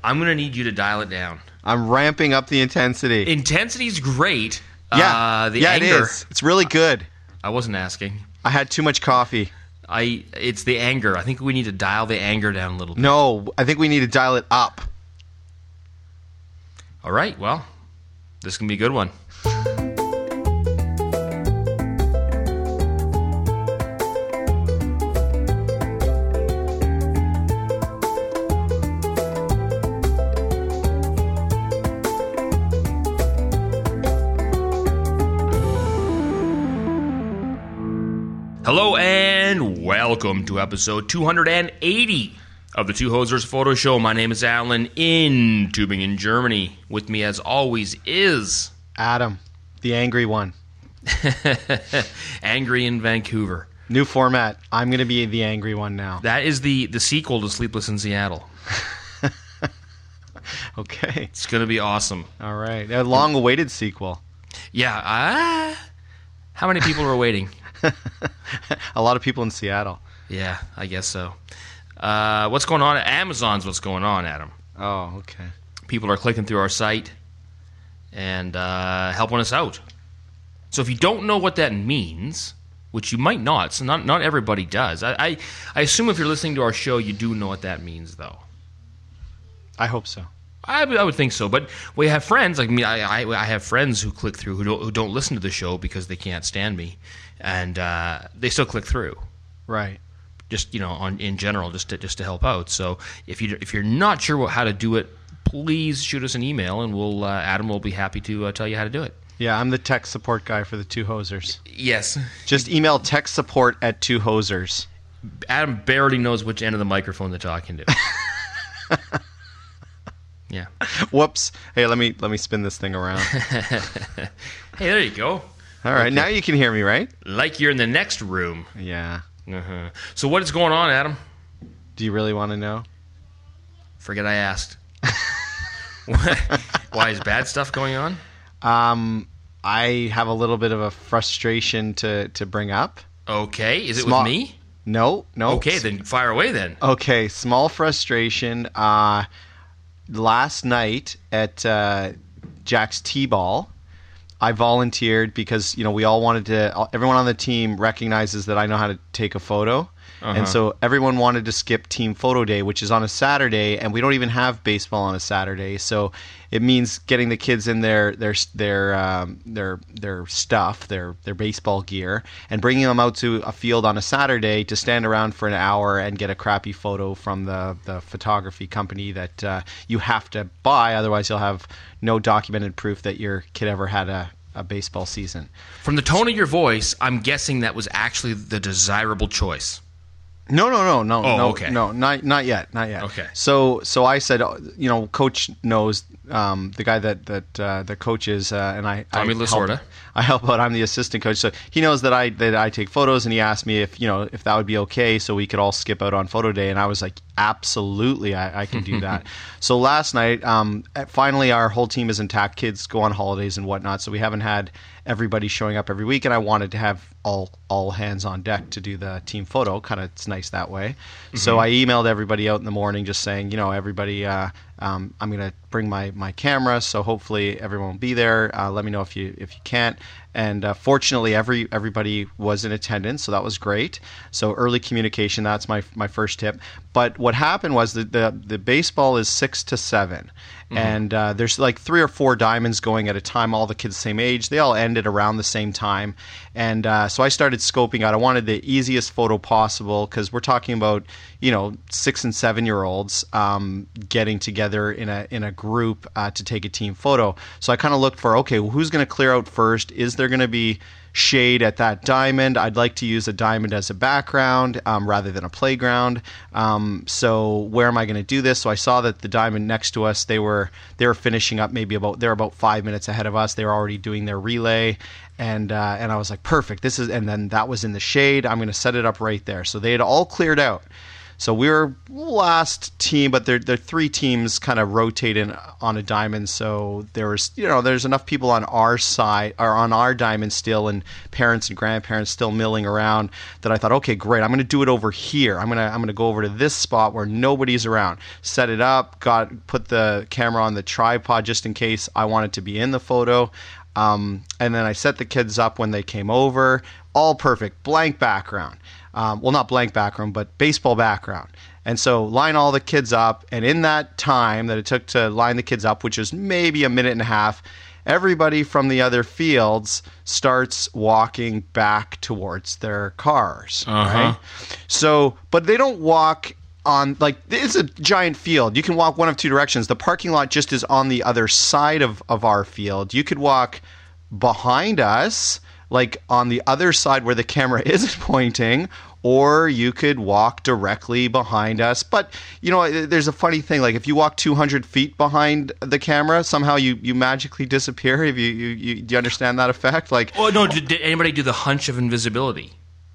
I'm going to need you to dial it down. I'm ramping up the intensity. Intensity's great. Yeah, the anger, it is. It's really good. I wasn't asking. I had too much coffee. It's the anger. I think we need to dial the anger down a little bit. No, I think we need to dial it up. All right, well, this is going to be a good one. Hello and welcome to episode 280 of the Two Hosers Photo Show. My name is Alan in Tübingen, Germany. With me as always is... Adam, the angry one. Angry in Vancouver. New format. I'm going to be the angry one now. That is the sequel to Sleepless in Seattle. Okay. It's going to be awesome. All right. A long-awaited sequel. Yeah. How many people were waiting? A lot of people in Seattle. Yeah, I guess so. What's going on? Amazon's what's going on, Adam. Oh, okay. People are clicking through our site and helping us out. So if you don't know what that means, which you might not, so not everybody does. I assume if you're listening to our show, you do know what that means, though. I hope so. I would think so, but we have friends like me. I have friends who click through who don't listen to the show because they can't stand me, and they still click through. Right. Just in general, just to help out. So if you're not sure how to do it, please shoot us an email, and Adam will be happy to tell you how to do it. Yeah, I'm the tech support guy for the Two Hosers. Yes. Just email tech support at Two Hosers. Adam barely knows which end of the microphone they're talking to. Yeah. Whoops. Hey, let me spin this thing around. Hey, there you go. All right, okay. Now you can hear me, right? Like you're in the next room. Yeah. Uh-huh. So what is going on, Adam? Do you really want to know? Forget I asked. Why is bad stuff going on? I have a little bit of a frustration to bring up. Okay. Is it with me? No. Okay, then fire away then. Okay, small frustration. Last night at Jack's T-Ball, I volunteered because we all wanted to. Everyone on the team recognizes that I know how to take a photo, and so everyone wanted to skip team photo day, which is on a Saturday, and we don't even have baseball on a Saturday. So it means getting the kids in their stuff, their baseball gear, and bringing them out to a field on a Saturday to stand around for an hour and get a crappy photo from the photography company that you have to buy, otherwise you'll have no documented proof that your kid ever had a baseball season. From the tone of your voice, I'm guessing that was actually the desirable choice. No. Okay. No, not yet. Okay. So I said, Coach knows the guy that coaches, and I Tommy Lasorda. I help out. I'm the assistant coach, so he knows that I take photos, and he asked me if that would be okay, so we could all skip out on photo day, and I was like, absolutely, I can do that. So last night, finally, our whole team is intact. Kids go on holidays and whatnot, so we haven't had everybody showing up every week, and I wanted to have all hands on deck to do the team photo. Kind of, it's nice that way. So I emailed everybody out in the morning, just saying, everybody, I'm going to bring my camera, so hopefully everyone will be there. Let me know if you can't. And fortunately, everybody was in attendance, so that was great. So early communication, that's my first tip. But what happened was the baseball is 6 to 7. And there's like 3 or 4 diamonds going at a time, all the kids the same age. They all ended around the same time. And so I started scoping out. I wanted the easiest photo possible because we're talking about, 6 and 7-year-olds getting together in a group to take a team photo. So I kind of looked for, okay, well, who's going to clear out first? Is there going to be shade at that diamond? I'd like to use a diamond as a background rather than a playground. So where am I going to do this? So I saw that the diamond next to us, they were finishing up they're about 5 minutes ahead of us. They were already doing their relay. And I was like, perfect. And then that was in the shade. I'm going to set it up right there. So they had all cleared out. So we were last team, but there are 3 teams kind of rotating on a diamond. So there was, there's enough people on our side or on our diamond still, and parents and grandparents still milling around, that I thought, okay, great, I'm going to do it over here. I'm going to go over to this spot where nobody's around. Set it up, put the camera on the tripod just in case I wanted to be in the photo. And then I set the kids up when they came over. All perfect. Blank background. Well, not blank background, but baseball background. And so line all the kids up. And in that time that it took to line the kids up, which is maybe a minute and a half, everybody from the other fields starts walking back towards their cars. Right? So, but they don't walk on, like, it's a giant field. You can walk one of 2 directions. The parking lot just is on the other side of our field. You could walk behind us, like on the other side where the camera isn't pointing, or you could walk directly behind us. But, there's a funny thing. Like, if you walk 200 feet behind the camera, somehow you magically disappear. Do you understand that effect? Like, oh, no, did anybody do the hunch of invisibility?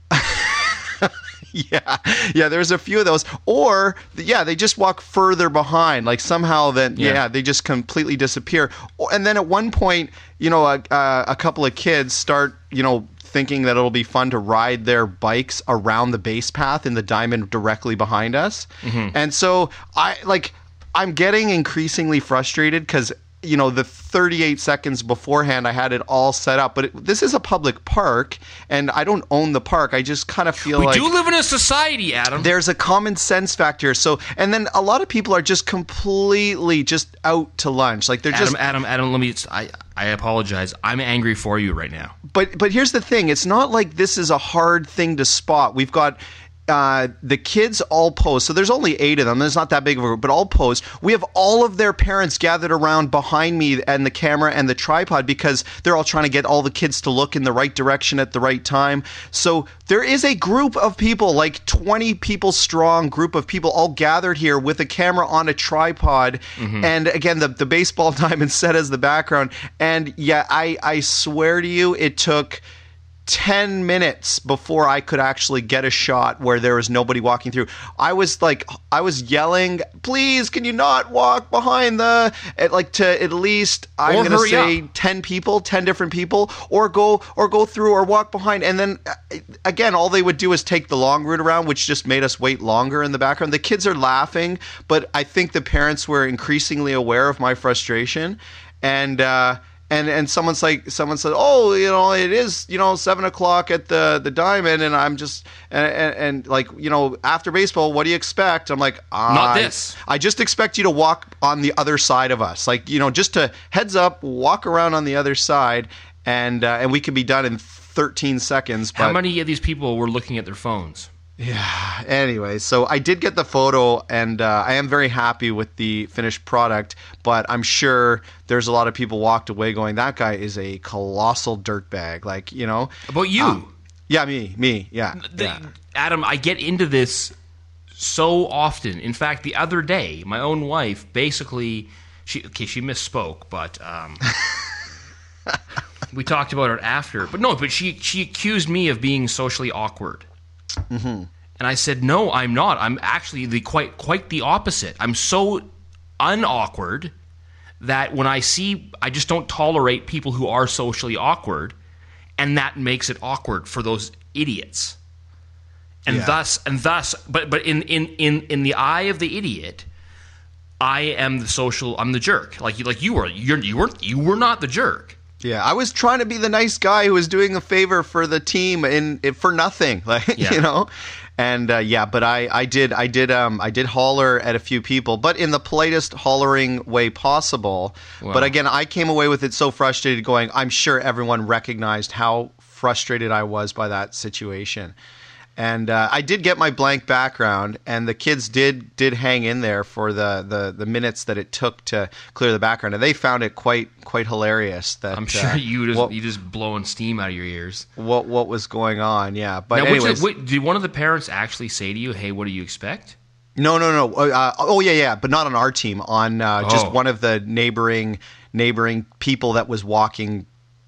Yeah, there's a few of those. Or, they just walk further behind. Like, somehow they just completely disappear. And then at one point, a couple of kids start, thinking that it'll be fun to ride their bikes around the base path in the diamond directly behind us. And so I'm getting increasingly frustrated because, the 38 seconds beforehand, I had it all set up. But this is a public park, and I don't own the park. I just kind of feel we do live in a society, Adam. There's a common sense factor. So, and then a lot of people are just completely just out to lunch. Like, they're Adam, let me... I apologize. I'm angry for you right now. But here's the thing. It's not like this is a hard thing to spot. We've got... the kids all pose. So there's only 8 of them. There's not that big of a group, but all pose. We have all of their parents gathered around behind me and the camera and the tripod because they're all trying to get all the kids to look in the right direction at the right time. So there is a group of people, like 20 people strong group of people all gathered here with a camera on a tripod. And again, the baseball diamond set as the background. And yeah, I swear to you, it took 10 minutes before I could actually get a shot where there was nobody walking through. I was yelling, please, can you not walk behind to at least, I'm going to say 10 people, 10 different people, or go through or walk behind. And then again, all they would do is take the long route around, which just made us wait longer in the background. The kids are laughing, but I think the parents were increasingly aware of my frustration. And someone said, oh, it is, 7:00 at the diamond. And I'm just, and after baseball, what do you expect? I'm like, not this. I just expect you to walk on the other side of us. Like, just to heads up, walk around on the other side and we can be done in 13 seconds. How many of these people were looking at their phones? Yeah. Anyway, so I did get the photo, and I am very happy with the finished product. But I'm sure there's a lot of people walked away going, "That guy is a colossal dirtbag." Like, About you? Yeah, me. Yeah. Adam, I get into this so often. In fact, the other day, my own wife basically she misspoke, but we talked about it after. But she accused me of being socially awkward. And I said, no, I'm not. I'm actually quite the opposite. I'm so unawkward that when I just don't tolerate people who are socially awkward, and that makes it awkward for those idiots. And thus, but in the eye of the idiot, I am I'm the jerk. Like you were. You were not the jerk. Yeah, I was trying to be the nice guy who was doing a favor for the team for nothing, And but I did holler at a few people, but in the politest hollering way possible. Wow. But again, I came away with it so frustrated, going, I'm sure everyone recognized how frustrated I was by that situation. And I did get my blank background, and the kids did hang in there for the minutes that it took to clear the background, and they found it quite hilarious. That I'm sure you just blowing steam out of your ears. What was going on? Yeah, but now, anyways, did one of the parents actually say to you, "Hey, what do you expect"? No. But not on our team. On just one of the neighboring people that was walking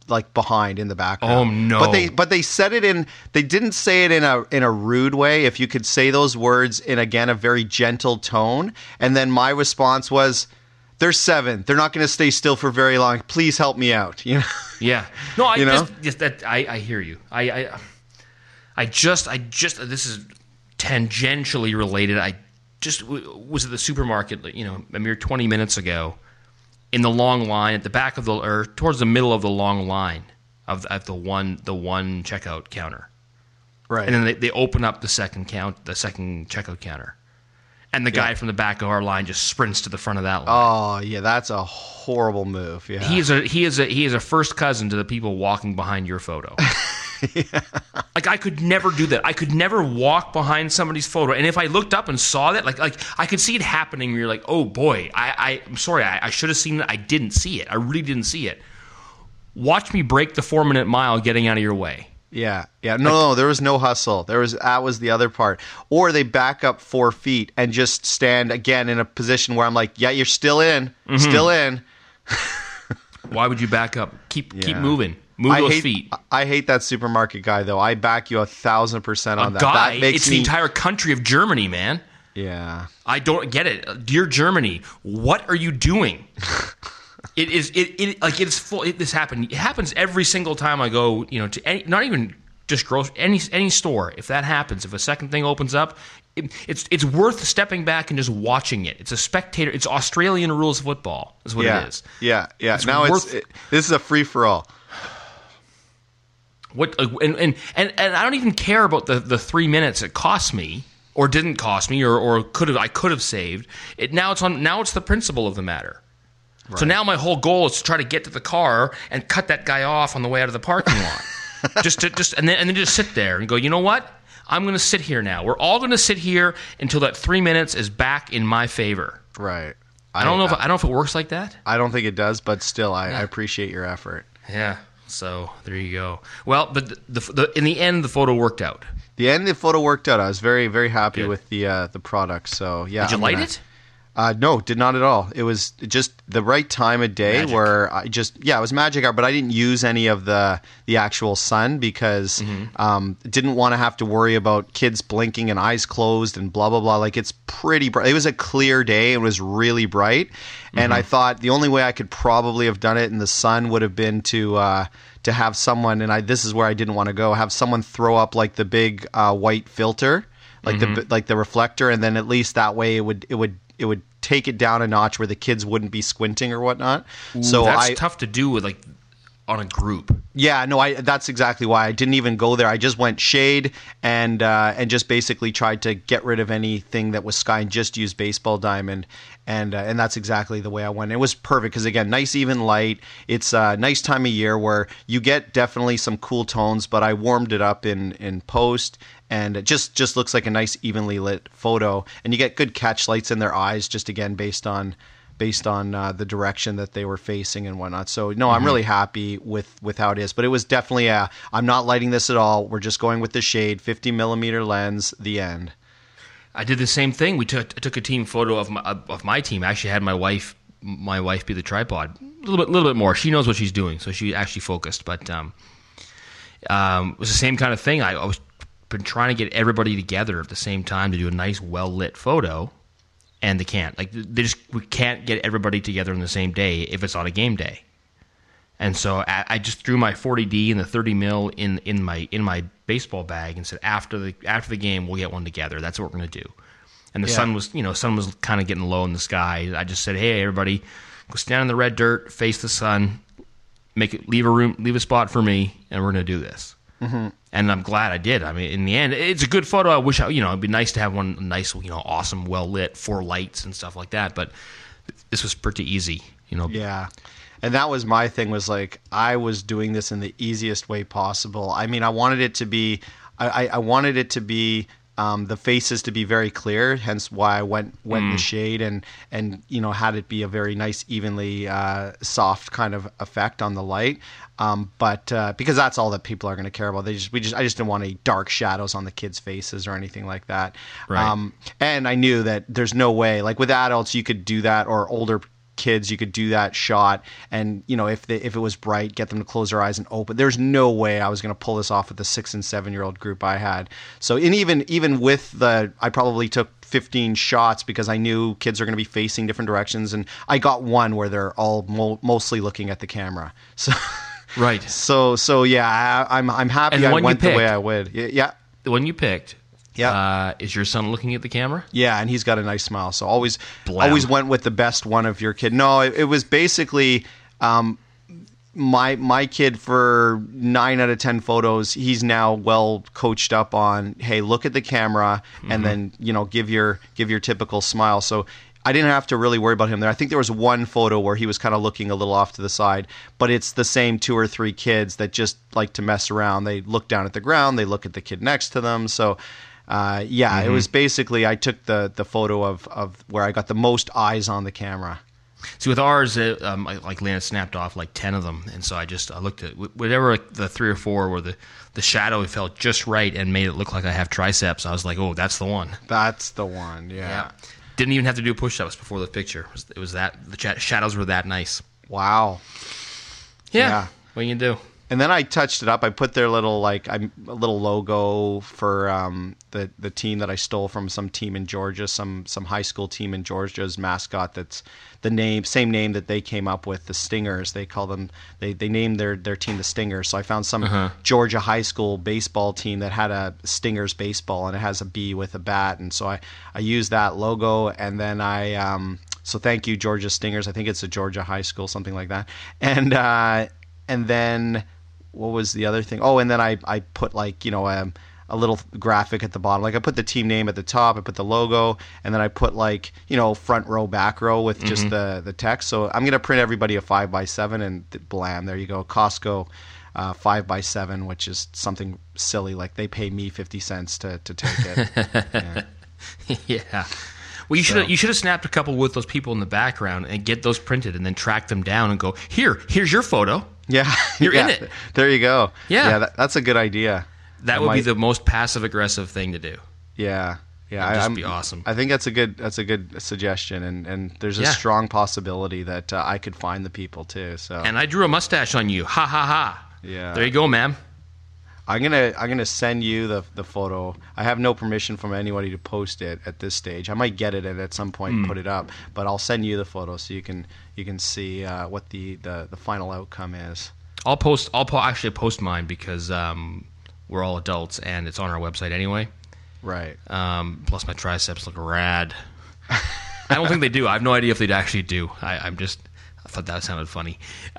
like behind in the background. Oh no! But they said it in. They didn't say it in a rude way. If you could say those words in again a very gentle tone, and then my response was, "There's 7. They're not going to stay still for very long. Please help me out." You know? Yeah. No, I You know? just that I hear you. I just this is tangentially related. I just was at the supermarket, you know, a mere 20 minutes ago, in the long line at the back of or towards the middle of the long line of the one checkout counter, Right. and then they open up the second checkout counter, and the guy from the back of our line just sprints to the front of that line. Oh yeah, that's a horrible move. Yeah. He is a first cousin to the people walking behind your photo. Like I could never do that. I could never walk behind somebody's photo. And if I looked up and saw that, like I could see it happening. Where you're like, oh boy, I'm sorry, I should have seen it. I didn't see it. I really didn't see it. Watch me break the 4-minute mile getting out of your way. Yeah. No, there was no hustle. That was the other part. Or they back up 4 feet and just stand again in a position where I'm like, yeah, you're still in, still in. Why would you back up? Keep moving. Move those feet. I hate that supermarket guy, though. I back you 1,000% on that. Guy, That makes it's the entire country of Germany, man. Yeah. I don't get it. Dear Germany, what are you doing? It's full. This happened. It happens every single time I go, you know, to any, not even just any store. If that happens, if a second thing opens up, it's worth stepping back and just watching it. It's a spectator. It's Australian rules of football. Is what it is. Yeah. Now this is a free for all. What and I don't even care about the 3 minutes it cost me or didn't cost me or I could have saved it. Now it's the principle of the matter. Right. So now my whole goal is to try to get to the car and cut that guy off on the way out of the parking lot. and then just sit there and go, you know what? I'm going to sit here now. We're all going to sit here until that 3 minutes is back in my favor. Right. I don't know if it works like that. I don't think it does, but still, I appreciate your effort. Yeah. So there you go. Well, but in the end, the photo worked out. The photo worked out. I was very, very happy with the product. So yeah. Did you light it? No, did not at all. It was just the right time of day Magic. where it was magic hour, but I didn't use any of the actual sun because didn't want to have to worry about kids blinking and eyes closed and blah, blah, blah. Like it's pretty bright. It was a clear day. It was really bright. And I thought the only way I could probably have done it in the sun would have been to have someone, and this is where I didn't want to go, have someone throw up like the big white filter, like the reflector, and then at least that way it would take it down a notch where the kids wouldn't be squinting or whatnot. Ooh, so that's tough to do with on a group. Yeah, no, that's exactly why I didn't even go there. I just went shade and just basically tried to get rid of anything that was sky and just use baseball diamond. And that's exactly the way I went. It was perfect because, again, nice even light. It's a nice time of year where you get definitely some cool tones, but I warmed it up in post, and it just looks like a nice evenly lit photo. And you get good catch lights in their eyes, just again based on the direction that they were facing and whatnot. So no, I'm really happy with how it is. But it was definitely I'm not lighting this at all. We're just going with the shade, 50 millimeter lens. The end. I did the same thing. I took a team photo of my team. I actually had my wife be the tripod. A little bit more. She knows what she's doing, so she actually focused. But it was the same kind of thing. I was been trying to get everybody together at the same time to do a nice, well lit photo, and they can't. We can't get everybody together on the same day if it's on a game day. And so I just threw my 40D and the 30 mil in my baseball bag and said after the game we'll get one together. That's what we're going to do. And the sun was kind of getting low in the sky. I just said, hey everybody, go stand in the red dirt, face the sun, leave a spot for me, and we're going to do this. Mm-hmm. And I'm glad I did. I mean, in the end, it's a good photo. I wish it'd be nice to have one nice, awesome, well lit, 4 lights and stuff like that. But this was pretty easy, Yeah. And that was my thing, was like, I was doing this in the easiest way possible. I mean, I wanted it to be, I wanted it to be, the faces to be very clear, hence why I went in the shade and had it be a very nice, evenly soft kind of effect on the light. But because that's all that people are going to care about. I just didn't want any dark shadows on the kids' faces or anything like that. Right. And I knew that there's no way, like with adults, you could do that, or older kids, you could do that shot, and if it was bright, get them to close their eyes and open. There's no way I was going to pull this off with the 6 and 7 year old group I had. So, and even with I probably took 15 shots because I knew kids are going to be facing different directions, and I got one where they're all mostly looking at the camera. So, right. So yeah, I'm happy and I went the way I would. Yeah. The one you picked. Yeah. Is your son looking at the camera? Yeah, and he's got a nice smile. So always went with the best one of your kid. No, it was basically my kid for 9 out of 10 photos. He's now well coached up on, hey, look at the camera, and then give your typical smile. So I didn't have to really worry about him there. I think there was one photo where he was kind of looking a little off to the side, but it's the same 2 or 3 kids that just like to mess around. They look down at the ground, they look at the kid next to them. So it was basically, I took the photo of where I got the most eyes on the camera. See, with ours, like Lana snapped off like 10 of them, and so I looked at whatever the 3 or 4 where the shadow felt just right and made it look like I have triceps. I was like, oh, that's the one. That's the one, yeah. Didn't even have to do push-ups before the picture. It was that the shadows were that nice. Wow. Yeah. What are you gonna do? And then I touched it up. I put their little a little logo for the team that I stole from some team in Georgia, some high school team in Georgia's mascot. That's the same name that they came up with, the Stingers. They call them. They named their team the Stingers. So I found some Georgia high school baseball team that had a Stingers baseball, and it has a bee with a bat. And so I used that logo, and then so thank you, Georgia Stingers. I think it's a Georgia high school, something like that. And then what was the other thing? Oh, and then I put a little graphic at the bottom. Like I put the team name at the top, I put the logo, and then I put front row, back row with just the text. So I'm going to print everybody a 5x7, and blam, there you go. Costco 5x7, which is something silly. Like they pay me 50 cents to take it. Yeah. Well, you should have snapped a couple with those people in the background and get those printed, and then track them down and go, here's your photo. Yeah, you're in it. There you go. Yeah, that's a good idea. That would be the most passive aggressive thing to do. Yeah, it'd just be awesome. I think that's a good suggestion, and there's a strong possibility that I could find the people too. So, and I drew a mustache on you. Ha ha ha. Yeah, there you go, ma'am. I'm gonna send you the photo. I have no permission from anybody to post it at this stage. I might get it at some point and put it up, but I'll send you the photo so you can see what the final outcome is. I'll actually post mine because we're all adults and it's on our website anyway. Right. Plus my triceps look rad. I don't think they do. I have no idea if they'd actually do. I thought that sounded funny.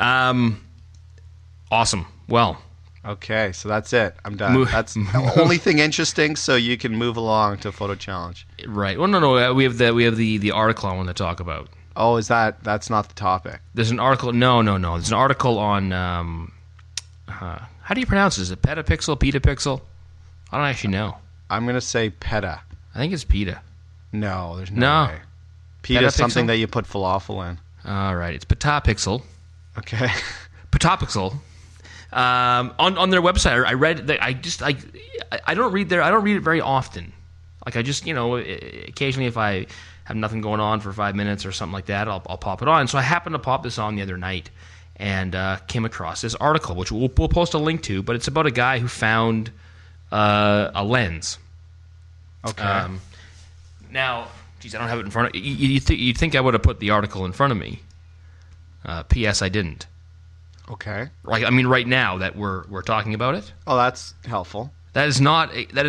Awesome. Well. Okay, so that's it. I'm done. That's the only thing interesting, so you can move along to photo challenge. Right. Well, no. We have the article I want to talk about. Oh, that's not the topic? There's an article. No. There's an article on how do you pronounce it? Is it petapixel, petapixel? I don't actually know. I'm gonna say peta. I think it's peta. No, there's no way. Peta is something that you put falafel in. All right, it's petapixel. Okay. Petapixel. On their website, I read that. I don't read it very often. Like I just occasionally if I have nothing going on for 5 minutes or something like that, I'll pop it on. So I happened to pop this on the other night and came across this article, which we'll post a link to. But it's about a guy who found a lens. Okay. Now, geez, I don't have it in front of you. You'd think I would have put the article in front of me. P.S. I didn't. Okay. Like, I mean, right now that we're talking about it. Oh, that's helpful. That is not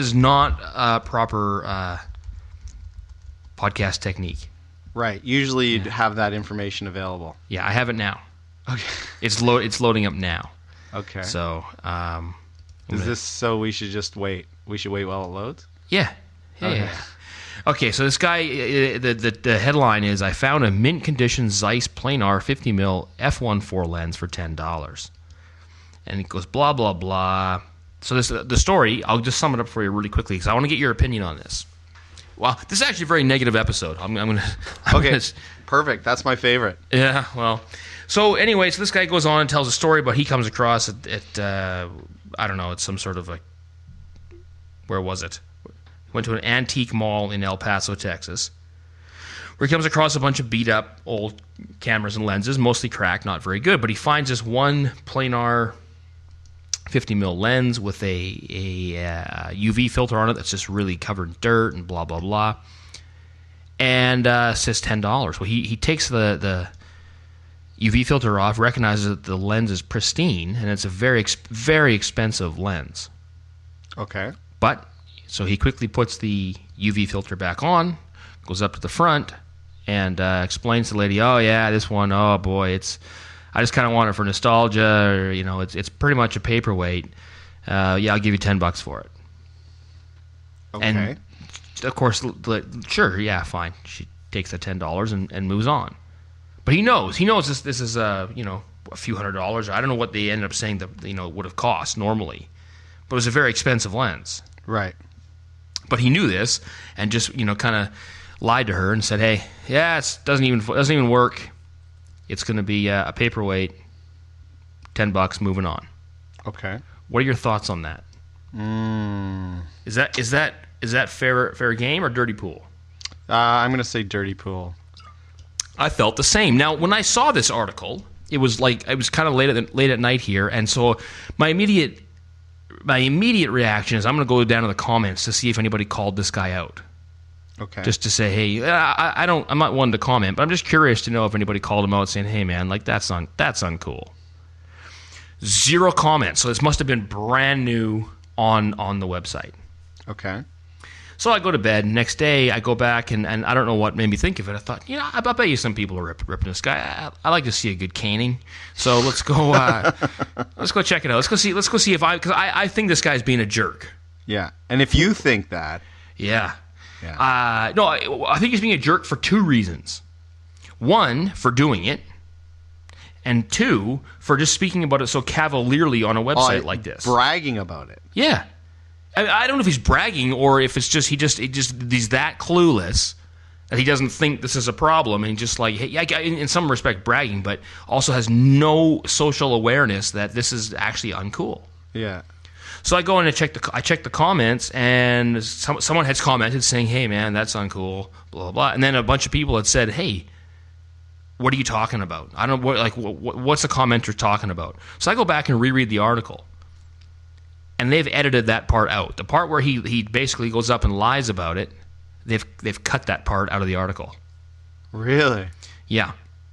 proper podcast technique. Right. Usually you'd have that information available. Yeah, I have it now. Okay. It's loading up now. Okay. So, so we should just wait? We should wait while it loads? Yeah. Okay. Yeah. Okay, so this guy, the headline is, I found a mint condition Zeiss planar 50mm f1.4 lens for $10. And it goes blah, blah, blah. So the story, I'll just sum it up for you really quickly because I want to get your opinion on this. Wow, this is actually a very negative episode. I'm going to... Perfect. That's my favorite. Yeah, well... So anyway, this guy goes on and tells a story, but he comes across at I don't know, it's some sort of a... Where was it? Went to an antique mall in El Paso, Texas, where he comes across a bunch of beat up old cameras and lenses, mostly cracked, not very good. But he finds this one planar 50mm lens with a UV filter on it that's just really covered in dirt and blah blah blah, and says $10. Well, he takes the UV filter off, recognizes that the lens is pristine, and it's a very expensive lens. Okay. But so he quickly puts the UV filter back on, goes up to the front, and explains to the lady, "Oh yeah, this one, oh boy, I just kind of want it for nostalgia, or it's pretty much a paperweight. Yeah, I'll give you $10 for it." Okay. And of course, sure, yeah, fine. She takes the $10 and moves on. But he knows this is a few $100s. I don't know what they ended up saying that would have cost normally, but it was a very expensive lens. Right. But he knew this and just kind of lied to her and said, "Hey, yeah, it doesn't even work. It's going to be a paperweight, $10, moving on." Okay. What are your thoughts on that? Is that fair game or dirty pool? I'm going to say dirty pool. I felt the same. Now, when I saw this article, it was kind of late at night here, and so my immediate reaction is I'm going to go down to the comments to see if anybody called this guy out. Okay. Just to say, hey, I'm not one to comment, but I'm just curious to know if anybody called him out saying, "Hey, man, that's uncool." Zero comments. So this must have been brand new on the website. Okay. So I go to bed. Next day, I go back, and I don't know what made me think of it. I thought, I bet you some people are ripping this guy. I like to see a good caning. So let's go. Let's go check it out. Let's go see if because I think this guy's being a jerk. Yeah, and if you think that, yeah. Yeah. No, I think he's being a jerk for two reasons. One, for doing it, and two, for just speaking about it so cavalierly on a website like this. Bragging about it. Yeah. I don't know if he's bragging or if it's just he's that clueless that he doesn't think this is a problem, and just like, hey, in some respect bragging, but also has no social awareness that this is actually uncool. Yeah. So I go in and check the comments, and someone has commented saying, "Hey man, that's uncool," blah blah blah, and then a bunch of people had said, "Hey, what are you talking about? I don't what's the commenter talking about?" So I go back and reread the article. And they've edited that part out. The part where he basically goes up and lies about it, they've cut that part out of the article. Really? Yeah.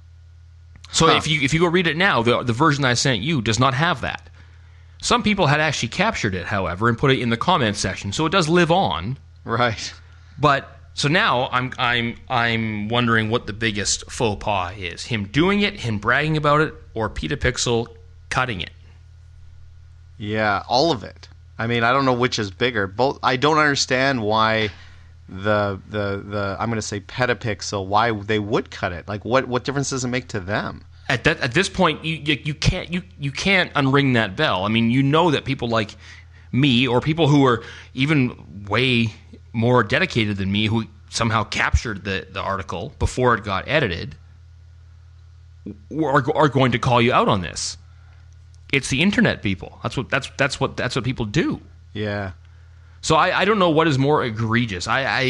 So if you go read it now, the version I sent you does not have that. Some people had actually captured it, however, and put it in the comments section, so it does live on. Right. But so now I'm wondering what the biggest faux pas is: him doing it, him bragging about it, or Petapixel cutting it. Yeah, all of it. I mean, I don't know which is bigger. Both. I don't understand why the I'm going to say Petapixel, why they would cut it. Like, what difference does it make to them? At this point, you can't unring that bell. I mean, that people like me, or people who are even way more dedicated than me, who somehow captured the article before it got edited, are going to call you out on this. It's the internet people. That's what people do. Yeah. So I don't know what is more egregious.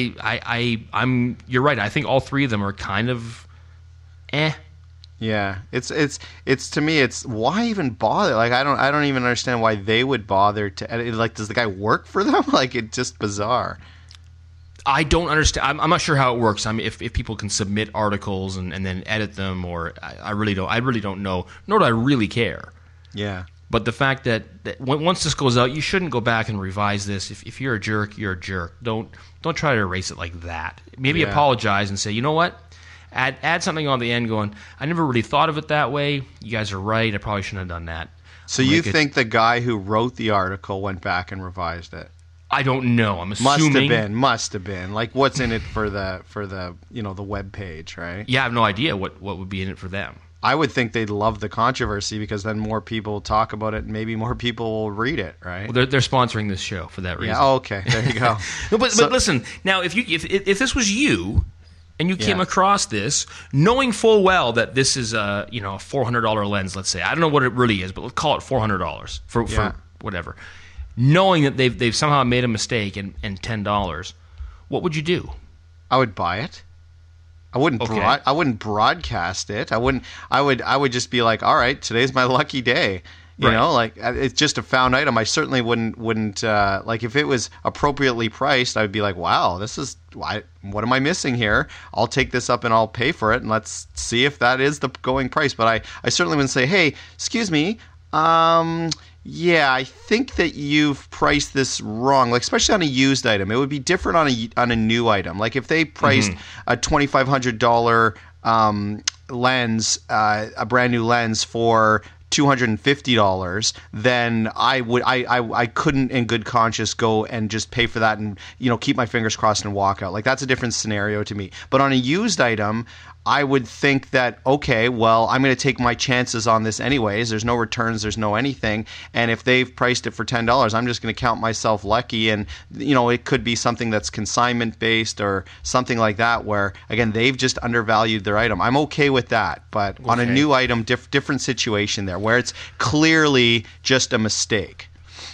I'm you're right. I think all three of them are kind of Yeah. It's to me, it's why even bother? Like, I don't even understand why they would bother to edit. Like, does the guy work for them? Like, it's just bizarre. I don't understand. I'm not sure how it works. I mean, if people can submit articles and then edit them, or I really don't know. Nor do I really care. Yeah. But the fact that once this goes out, you shouldn't go back and revise this. If you're a jerk, you're a jerk. Don't try to erase it like that. Maybe apologize and say, you know what? Add something on the end going, I never really thought of it that way. You guys are right. I probably shouldn't have done that. So you think the guy who wrote the article went back and revised it? I don't know. I'm assuming. Must have been. Like, what's in it for the the web page, right? Yeah, I have no idea what would be in it for them. I would think they'd love the controversy because then more people talk about it and maybe more people will read it, right? Well, they're sponsoring this show for that reason. Yeah, okay. There you go. No, but listen, now if this was you and you came across this, knowing full well that this is a $400 lens, let's say. I don't know what it really is, but let's call it $400 for whatever. Knowing that they've somehow made a mistake and $10, what would you do? I would buy it. Okay. I wouldn't broadcast it. I would just be like, all right, today's my lucky day. You Right. know, like it's just a found item. I certainly wouldn't like if it was appropriately priced. I'd be like, wow, this is what am I missing here? I'll take this up and I'll pay for it, and let's see if that is the going price. But I certainly wouldn't say, hey, excuse me, yeah, I think that you've priced this wrong. Like especially on a used item, it would be different on a new item. Like if they priced a $2,500 lens, a brand new lens for $250, then I couldn't in good conscience go and just pay for that and keep my fingers crossed and walk out. Like that's a different scenario to me. But on a used item, I would think that, okay, well, I'm going to take my chances on this anyways. There's no returns, there's no anything. And if they've priced it for $10, I'm just going to count myself lucky. And, it could be something that's consignment based or something like that where, again, they've just undervalued their item. I'm okay with that. But on a new item, different situation there where it's clearly just a mistake.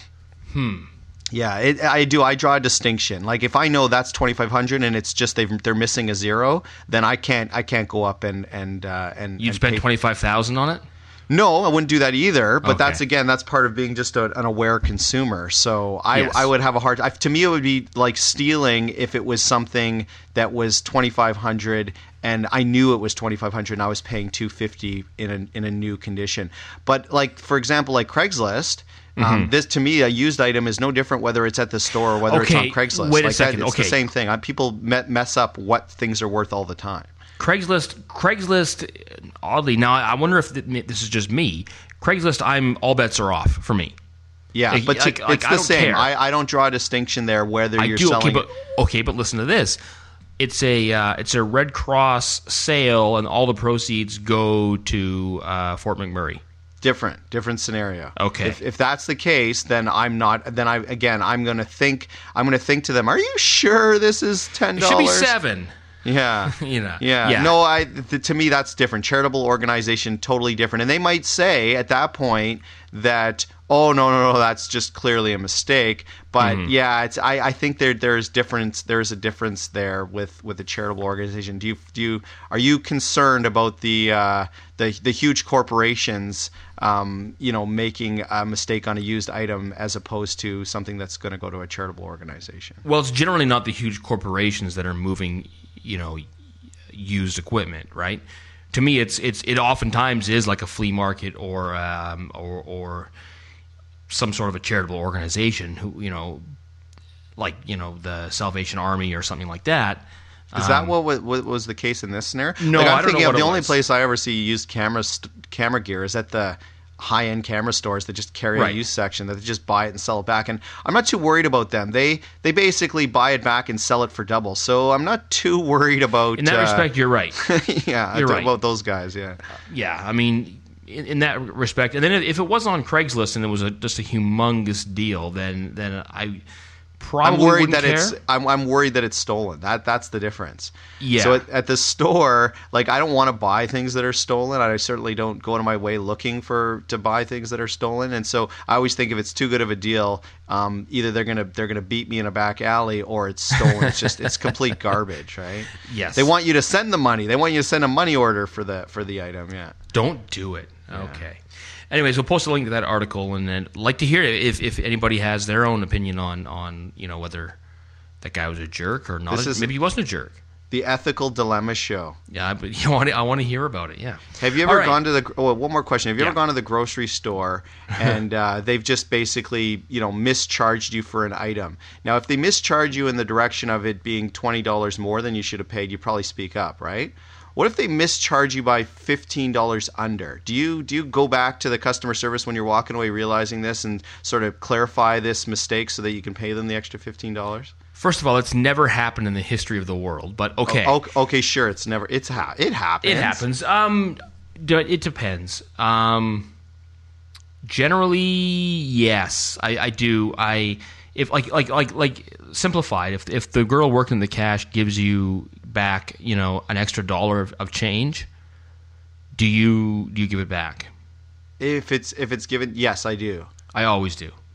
Yeah, I do. I draw a distinction. Like if I know that's 2,500 and it's just they're missing a zero, then I can't go up and You'd spend 25,000 on it? No, I wouldn't do that either. But Okay. that's part of being just an aware consumer. So Yes. I would have a hard. To me, it would be like stealing if it was something that was 2,500 and I knew it was 2,500 and I was paying $250 in a new condition. But like for example, like Craigslist. This to me, a used item is no different whether it's at the store or whether it's on Okay, Craigslist. wait a Like second, it's the okay. same thing. People mess up what things are worth all the time. Craigslist, oddly, now I wonder if this is just me. Craigslist, all bets are off for me. Yeah, Like- but like- it's I the don't same. care. I don't draw a distinction there whether I you're do, selling. but listen to this. It's a Red Cross sale, and all the proceeds go to Fort McMurray. Different scenario. Okay. If that's the case, then I'm not. Then I'm going to think to them. Are you sure this is $10? It should be $7. Yeah. Yeah. Yeah. No, to me that's different. Charitable organization, totally different. And they might say at that point that, oh no, that's just clearly a mistake. But yeah, I think there's a difference there with a charitable organization. Are you concerned about the huge corporations making a mistake on a used item as opposed to something that's going to go to a charitable organization? Well, it's generally not the huge corporations that are moving, used equipment, right? To me, it oftentimes is like a flea market or some sort of a charitable organization who, the Salvation Army or something like that. Is that what was the case in this scenario? No, I'm I don't thinking know of what the it only was. place I ever see used camera gear is at the high-end camera stores that just carry a Right. used section that they just buy it and sell it back. And I'm not too worried about them. They basically buy it back and sell it for double. So I'm not too worried about. In that respect, you're right. Yeah, You're right. about those guys. Yeah. Yeah, I mean, in that respect, and then if it was on Craigslist and it was just a humongous deal, then I probably I'm worried wouldn't that care. I'm worried that it's stolen. That's the difference. Yeah. So at the store, like I don't want to buy things that are stolen. I certainly don't go out of my way looking to buy things that are stolen. And so I always think if it's too good of a deal, either they're gonna beat me in a back alley or it's stolen. It's complete garbage, right? Yes. They want you to send the money. They want you to send a money order for the item. Yeah. Don't do it. Okay. Anyways, we'll post a link to that article, and then like to hear if anybody has their own opinion on whether that guy was a jerk or not. Maybe he wasn't a jerk. The Ethical Dilemma Show. Yeah, but I want to hear about it. Yeah. Have you All ever right. gone to the? Oh, one more question. Have you Yeah. ever gone to the grocery store and they've just basically mischarged you for an item? Now, if they mischarge you in the direction of it being $20 more than you should have paid, you probably speak up, right? What if they mischarge you by $15 under? Do you go back to the customer service when you're walking away realizing this and sort of clarify this mistake so that you can pay them the extra $15? First of all, it's never happened in the history of the world, but okay. Okay, sure. It happens. It happens. It depends. Generally, yes, I do. If like simplified, if the girl working the cash gives you back, an extra dollar of change, do you give it back? If it's given, yes, I do. I always do.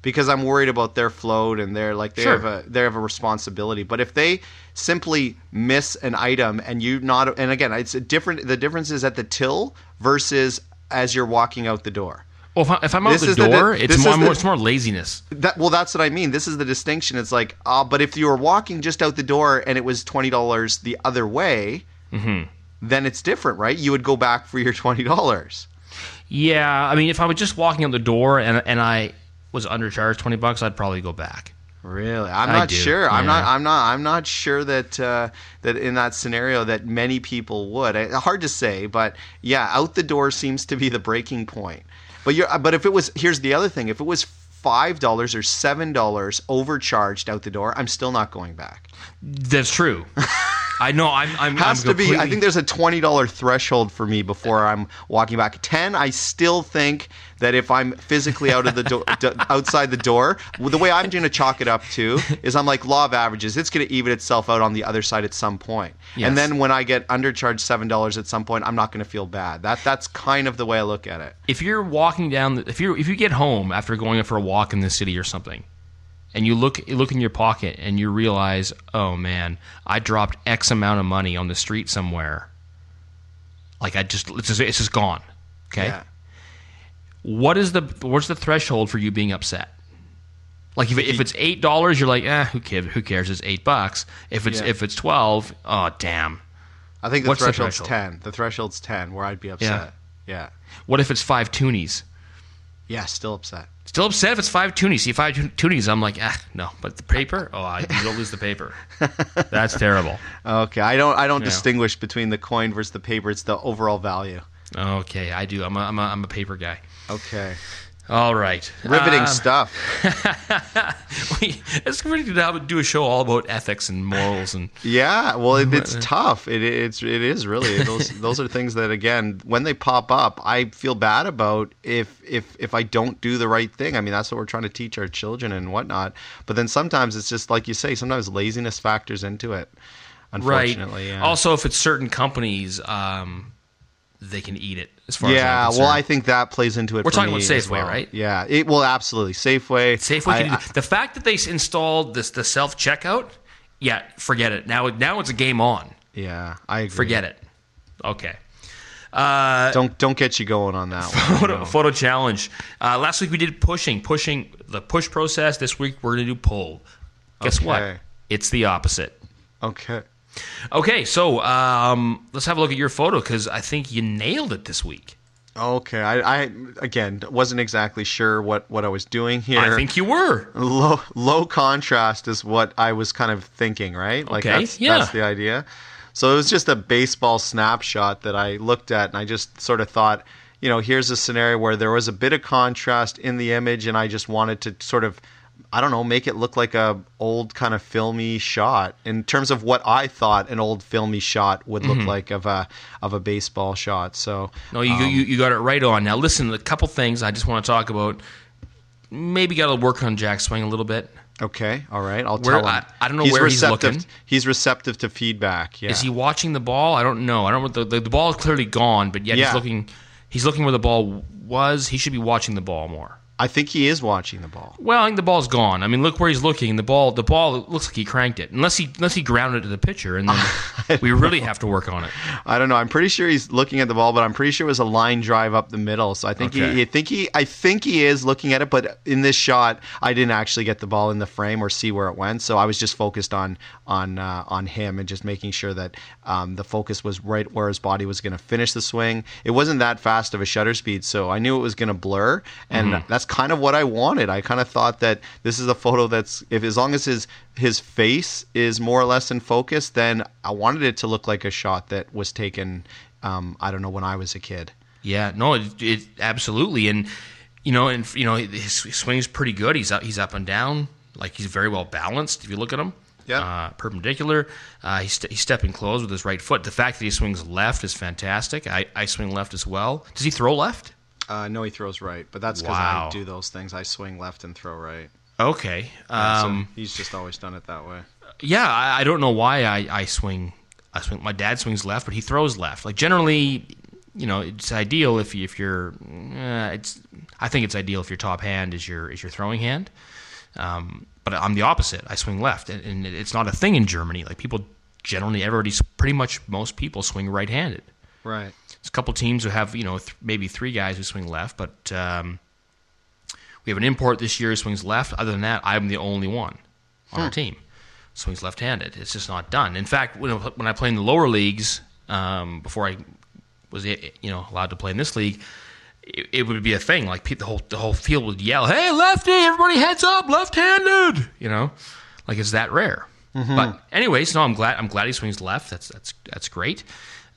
because I'm worried about their float and they're like they Sure. have a responsibility. But if they simply miss an item and you not, and again, it's a different. The difference is at the till versus as you're walking out the door. Well, if I'm out This the is the- door, this it's is more, the- it's more laziness. Well, that's what I mean. This is the distinction. It's like, but if you were walking just out the door and it was $20 the other way, then it's different, right? You would go back for your $20. Yeah, I mean, if I was just walking out the door and I was undercharged $20, I'd probably go back. Really, I'm I not do, sure. I'm yeah. not sure that that in that scenario that many people would. Hard to say, but yeah, out the door seems to be the breaking point. But if it was, here's the other thing: if it was $5 or $7 overcharged out the door, I'm still not going back. That's true. I know. I'm Has to be. I completely- think there's a $20 threshold for me before I'm walking back. 10, I still think that if I'm physically out of the outside the door, the way I'm going to chalk it up to is I'm like law of averages. It's going to even itself out on the other side at some point. Yes. And then when I get undercharged $7 at some point, I'm not going to feel bad. That's kind of the way I look at it. If you're walking down, if you get home after going for a walk in the city or something, and you look in your pocket and you realize, oh man, I dropped X amount of money on the street somewhere. Like it's just gone. Okay. Yeah. What's the threshold for you being upset? Like if it's $8, you're like, who cares? It's $8. If it's 12, oh damn. I think the What's the threshold's threshold? 10. The threshold's 10 where I'd be upset. Yeah. What if it's 5 toonies? Yeah, still upset. Still upset if it's 5 toonies. See 5 toonies, I'm like, no. But the paper, you don't lose the paper. That's terrible. Okay, I don't Yeah. distinguish between the coin versus the paper. It's the overall value. Okay, I do. I'm a paper guy. Okay. All right. Riveting stuff. It's pretty good to do a show all about ethics and morals and Yeah, well, it's tough. It is really. Those are things that, again, when they pop up, I feel bad about if I don't do the right thing. I mean, that's what we're trying to teach our children and whatnot. But then sometimes it's just like you say. Sometimes laziness factors into it. Unfortunately, right. yeah. Also, if it's certain companies, they can eat it. As far as Yeah, I'm well, concerned. I think that plays into it. We're for talking me about as Safeway, well. right? Yeah, absolutely. Safeway. Safeway. The fact that they installed the self checkout, yeah, forget it. Now it's a game on. Yeah, I agree. Forget it. Okay. Don't get you going on that one. Photo challenge. Last week we did pushing the push process. This week we're gonna do pull. Guess what? Okay. It's the opposite. Okay. Okay, so let's have a look at your photo because I think you nailed it this week. Okay. I again wasn't exactly sure what I was doing here. I think you were. Low contrast is what I was kind of thinking, right? Like Okay, yeah. that's the idea. So it was just a baseball snapshot that I looked at, and I just sort of thought, here's a scenario where there was a bit of contrast in the image, and I just wanted to sort of, I don't know, make it look like a old kind of filmy shot in terms of what I thought an old filmy shot would look like of a baseball shot. So No, you got it right on. Now listen, a couple things I just want to talk about. Maybe got to work on Jack's swing a little bit. okay, all right, I'll Where- tell him. I don't know where he's receptive. looking. He's receptive to feedback. Yeah. Is he watching the ball? I don't know. I don't know. The ball is clearly gone, but yet Yeah. he's looking. He's looking where the ball was. He should be watching the ball more. I think he is watching the ball. Well, I think the ball's gone. I mean, look where he's looking. The ball looks like he cranked it. Unless he grounded it to the pitcher, and then we really have to work on it. I don't know. I'm pretty sure he's looking at the ball, but I'm pretty sure it was a line drive up the middle. So I think Okay. I think he is looking at it. But in this shot, I didn't actually get the ball in the frame or see where it went. So I was just focused on him and just making sure that the focus was right where his body was going to finish the swing. It wasn't that fast of a shutter speed, so I knew it was going to blur, and that's kind of what I wanted. I kind of thought that this is a photo that's, as long as his face is more or less in focus, then I wanted it to look like a shot that was taken, I don't know, when I was a kid. Yeah, no, it absolutely, and his swing's pretty good. He's up and down, like he's very well balanced. If you look at him, Yeah. perpendicular. He's stepping close with his right foot. The fact that he swings left is fantastic. I swing left as well. Does he throw left? No, he throws right, but that's because Wow. I do those things. I swing left and throw right. Okay. So he's just always done it that way. Yeah, I don't know why I swing. My dad swings left, but he throws left. Like generally, it's ideal if you're. I think it's ideal if your top hand is your throwing hand. But I'm the opposite. I swing left, and it's not a thing in Germany. Like people generally, pretty much most people swing right-handed. Right. There's a couple teams who have maybe 3 guys who swing left, but we have an import this year who swings left. Other than that, I'm the only one on our team swings left-handed. It's just not done. In fact, when I play in the lower leagues, before I was allowed to play in this league, it would be a thing. Like the whole field would yell, "Hey, lefty! Everybody heads up, left-handed!" Like it's that rare. Mm-hmm. But anyways, no, I'm glad he swings left. That's great.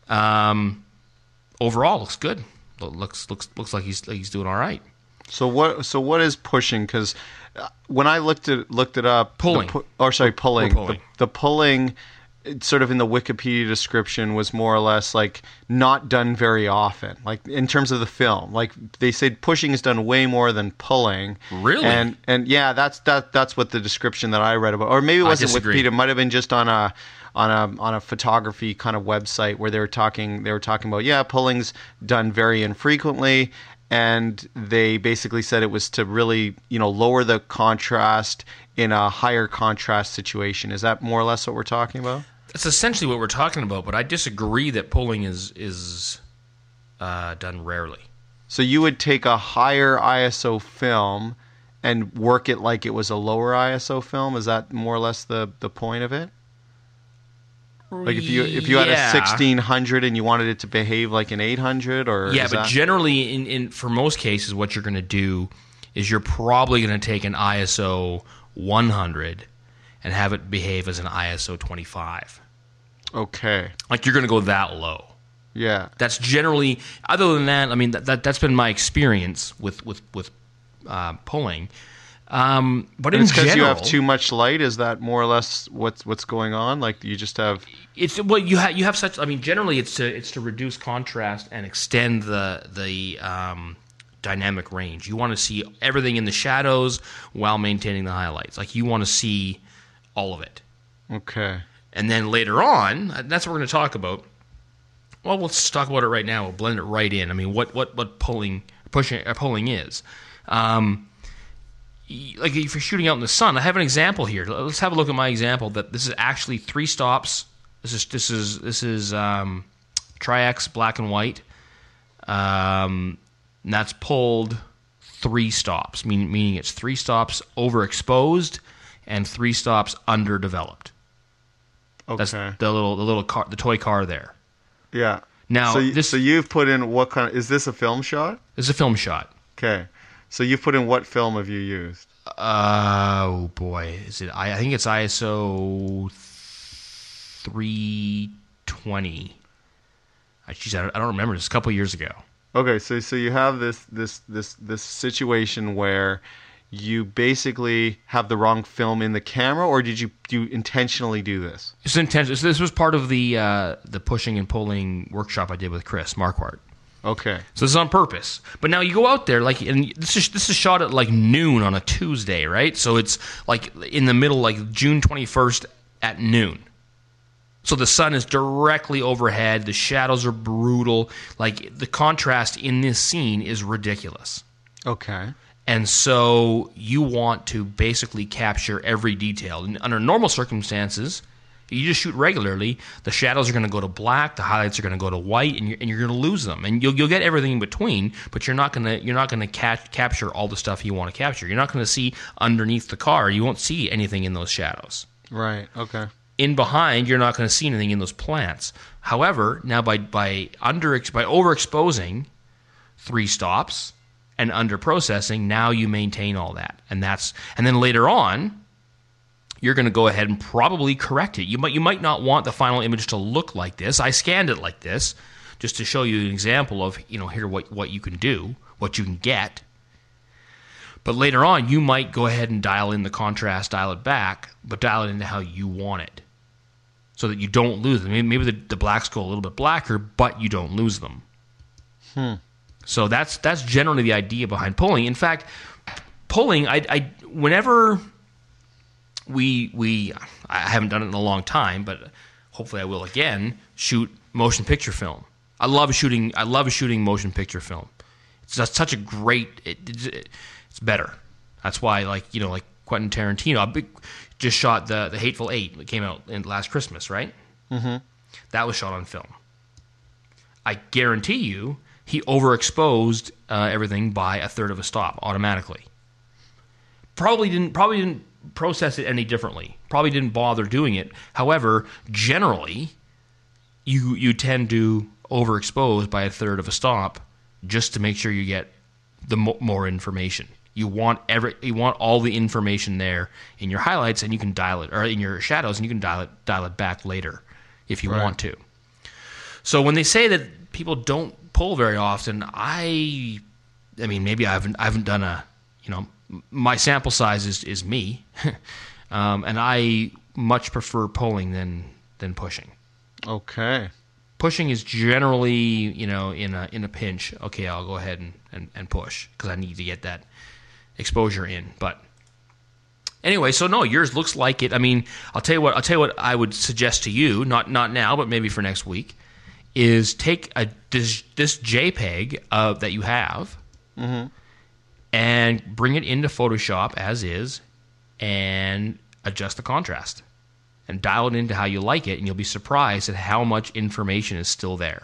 Overall, looks good. Looks like he's doing all right. So what is pushing? Because when I looked it up, pulling. Pulling. The pulling, sort of in the Wikipedia description, was more or less like not done very often. Like in terms of the film, like they said, pushing is done way more than pulling. Really? And yeah, that's what the description that I read about, or maybe it wasn't Wikipedia. It might have been just on a photography kind of website where they were talking about pulling's done very infrequently. And they basically said it was to really, lower the contrast in a higher contrast situation. Is that more or less what we're talking about? That's essentially what we're talking about, but I disagree that pulling is done rarely. So you would take a higher ISO film and work it like it was a lower ISO film? Is that more or less the point of it? Like if you had a 1600 and you wanted it to behave like an 800, or generally in for most cases, what you're going to do is you're probably going to take an ISO 100 and have it behave as an ISO 25. Okay. Like you're going to go that low. Yeah. That's generally. Other than that, I mean that's been my experience with pulling. But in it's because general, you have too much light. Is that more or less what's going on? Like you just have. It's well, you have such. I mean, generally, it's to reduce contrast and extend the dynamic range. You want to see everything in the shadows while maintaining the highlights. Like you want to see all of it. Okay. And then later on, that's what we're going to talk about. Well, let's talk about it right now. We'll blend it right in. I mean, what pulling is. Like if you're shooting out in the sun, I have an example here. Let's have a look at my example. That this is actually 3 stops. This is Tri-X black and white. And that's pulled 3 stops, meaning it's 3 stops overexposed and 3 stops underdeveloped. Okay. That's the little car, the toy car there. Yeah. Now, so you've put in what kind of? Is this a film shot? This is a film shot. Okay. So you put in what film have you used? Oh boy, is it? I think it's ISO 320. Jeez, I don't remember. It's a couple years ago. Okay, so you have this situation where you basically have the wrong film in the camera, or do you intentionally do this? It's intentional. This was part of the pushing and pulling workshop I did with Chris Marquardt. Okay. So this is on purpose. But now you go out there, like, and this is shot at like noon on a Tuesday, right? So it's like in the middle, like June 21st at noon. So the sun is directly overhead. The shadows are brutal. Like the contrast in this scene is ridiculous. Okay. And so you want to basically capture every detail. And under normal circumstances, you just shoot regularly, the shadows are going to go to black, the highlights are going to go to white, and you're going to lose them. And you'll get everything in between, but you're not going to capture all the stuff you want to capture. You're not going to see underneath the car. You won't see anything in those shadows. Right. Okay. In behind, you're not going to see anything in those plants. However, now by overexposing 3 stops and under processing, now you maintain all that, and then later on, you're going to go ahead and probably correct it. You might not want the final image to look like this. I scanned it like this just to show you an example of, here what you can do, what you can get. But later on, you might go ahead and dial in the contrast, dial it back, but dial it into how you want it so that you don't lose them. Maybe the blacks go a little bit blacker, but you don't lose them. So that's generally the idea behind pulling. In fact, pulling, I whenever... I haven't done it in a long time, but hopefully I will again, shoot motion picture film. I love shooting motion picture film. It's just such a great. It's better. That's why, like Quentin Tarantino just shot the Hateful Eight that came out last Christmas, right? Mm-hmm. That was shot on film. I guarantee you, he overexposed everything by a third of a stop automatically. Probably didn't process it any differently. Probably didn't bother doing it. However, generally, you tend to overexpose by a third of a stop just to make sure you get the more information. You want all the information there in your highlights, and you can dial it, or in your shadows, and you can dial it back later if you want to. So when they say that people don't pull very often, I mean, maybe I haven't done my sample size is me, and I much prefer pulling than pushing. Okay. Pushing is generally, in a pinch. Okay, I'll go ahead and push because I need to get that exposure in. But anyway, so no, yours looks like it. I mean, I'll tell you what I would suggest to you, not now, but maybe for next week, is take this JPEG that you have, mm-hmm. and bring it into Photoshop as is, and adjust the contrast. And dial it into how you like it, and you'll be surprised at how much information is still there.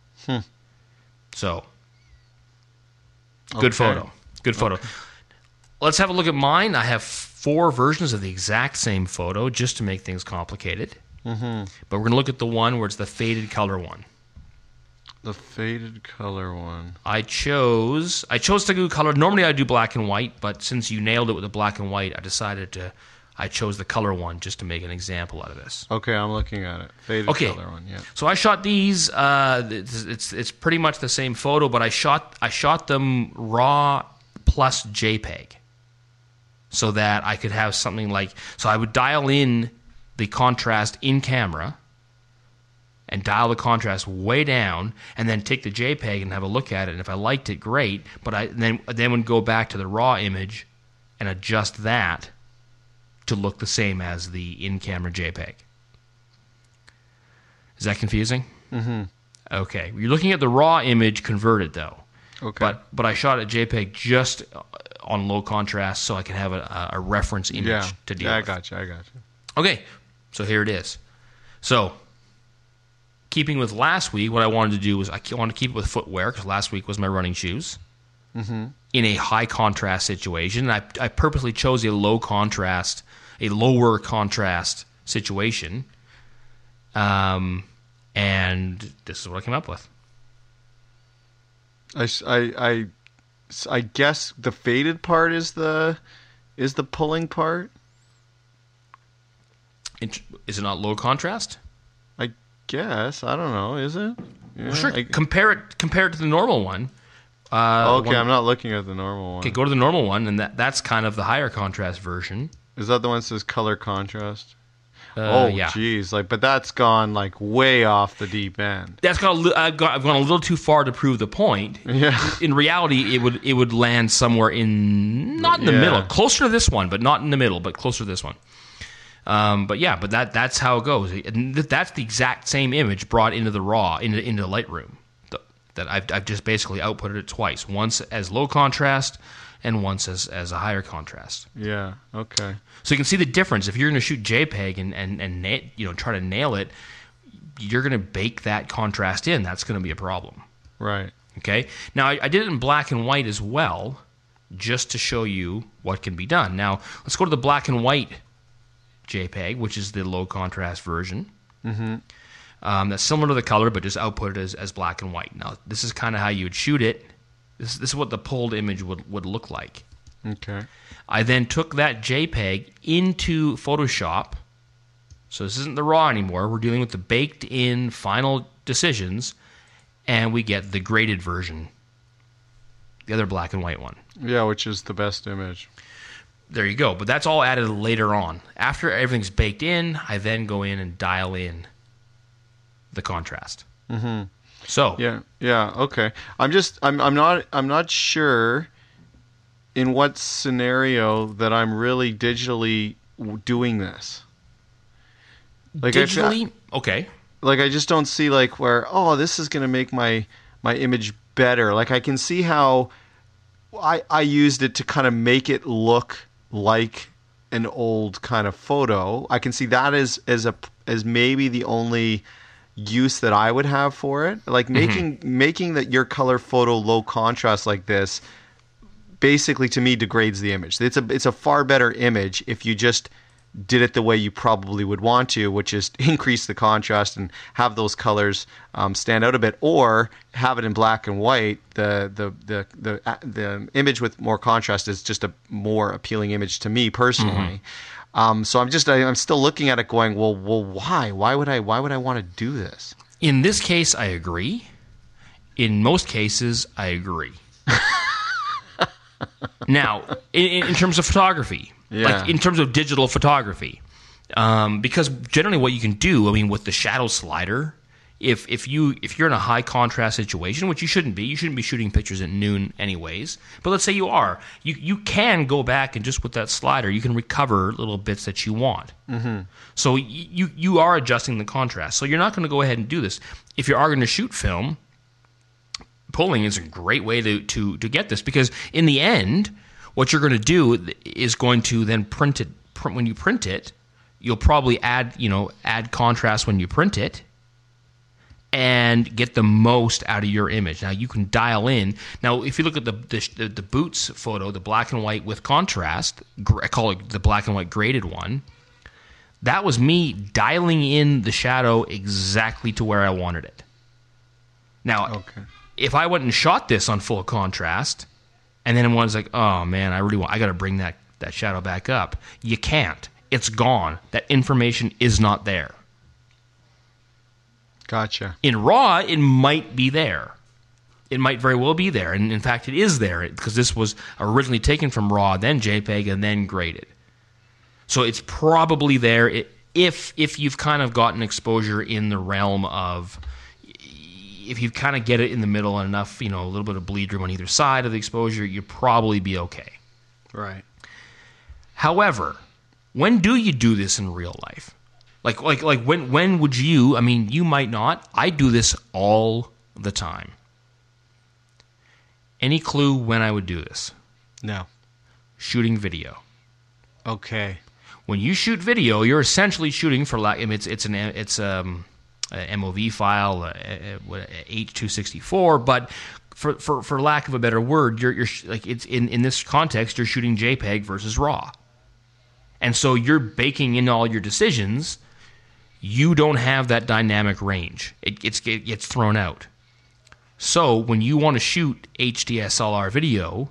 So, good photo. Good photo. Okay. Let's have a look at mine. I have 4 versions of the exact same photo just to make things complicated. Mm-hmm. But we're going to look at the one where it's the faded color one. The faded color one. I chose to do color. Normally I do black and white, but since you nailed it with the black and white, I chose the color one just to make an example out of this. Okay, I'm looking at it. Faded color one, yeah. So I shot these. It's pretty much the same photo, but I shot them raw plus JPEG, so that I could have something like. So I would dial in the contrast in camera, and dial the contrast way down, and then take the JPEG and have a look at it. And if I liked it, great. But I then would go back to the raw image and adjust that to look the same as the in-camera JPEG. Is that confusing? Mm-hmm. Okay. You're looking at the raw image converted, though. Okay. But I shot a JPEG just on low contrast so I can have a reference image to deal with. I got you. Okay. So here it is. So, keeping with last week, what I wanted to do was I wanted to keep it with footwear, because last week was my running shoes. Mm-hmm. In a high contrast situation. And I purposely chose a lower contrast situation. And this is what I came up with. I guess the faded part is the pulling part. Is it not low contrast? I guess. I don't know. Is it? Yeah, well, sure. Compare it to the normal one. Okay, I'm not looking at the normal one. Okay, go to the normal one, and that's kind of the higher contrast version. Is that the one that says color contrast? Yeah. Geez, but that's gone way off the deep end. I've gone a little too far to prove the point. Yeah. In reality, it would land somewhere not in the middle, closer to this one, but not in the middle, but closer to this one. But that's how it goes. And that's the exact same image brought into the raw into Lightroom. That I've just basically outputted it twice. Once as low contrast, and once as a higher contrast. Yeah. Okay. So you can see the difference. If you're going to shoot JPEG and try to nail it, you're going to bake that contrast in. That's going to be a problem. Right. Okay. Now I did it in black and white as well, just to show you what can be done. Now let's go to the black and white JPEG, which is the low contrast version. Mm-hmm. That's similar to the color, but just output it as black and white. Now, this is kind of how you would shoot it. This is what the pulled image would look like. Okay. I then took that JPEG into Photoshop. So this isn't the raw anymore. We're dealing with the baked-in final decisions, and we get the graded version, the other black and white one. Yeah, which is the best image. There you go. But that's all added later on. After everything's baked in, I then go in and dial in the contrast. Mm-hmm. So yeah, okay. I'm not sure in what scenario that I'm really digitally doing this. Digitally, okay. I just don't see where this is going to make my image better. Like, I can see how I used it to kind of make it look like an old kind of photo. I can see that as maybe the only use that I would have for it. Like, making that your color photo low contrast like this basically, to me, degrades the image. It's a far better image if you just did it the way you probably would want to, which is increase the contrast and have those colors stand out a bit, or have it in black and white. The image with more contrast is just a more appealing image to me personally. So I'm still looking at it going, well, why would I want to do this? In this case, I agree. In most cases, I agree. Now, in terms of photography, like in terms of digital photography, because generally what you can do, I mean, with the shadow slider, if you're in a high contrast situation, which you shouldn't be shooting pictures at noon anyways. But let's say you are, you can go back and just with that slider, you can recover little bits that you want. So you are adjusting the contrast. So you're not going to go ahead and do this. If you are going to shoot film, pulling is a great way to get this, because in the end, what you're going to do is going to then print it. When you print it, you'll probably add contrast when you print it, and get the most out of your image. Now you can dial in. Now, if you look at the Boots photo, the black and white with contrast, I call it the black and white graded one. That was me dialing in the shadow exactly to where I wanted it. Now, if I went and shot this on full contrast, and then one's like, oh man, I got to bring that shadow back up. You can't. It's gone. That information is not there. Gotcha. In RAW, it might be there. It might very well be there. And in fact, it is there, because this was originally taken from RAW, then JPEG, and then graded. So it's probably there if you've kind of gotten exposure in the realm of, if you kind of get it in the middle and enough, a little bit of bleed room on either side of the exposure, you'd probably be okay. Right. However, when do you do this in real life? Like when would you? I mean, you might not. I do this all the time. Any clue when I would do this? No. Shooting video. Okay. When you shoot video, you're essentially shooting for it's an MOV file, H264, but for lack of a better word, you're like, it's in this context, you're shooting JPEG versus RAW. And so you're baking in all your decisions. You don't have that dynamic range. It gets thrown out. So when you want to shoot HDSLR video,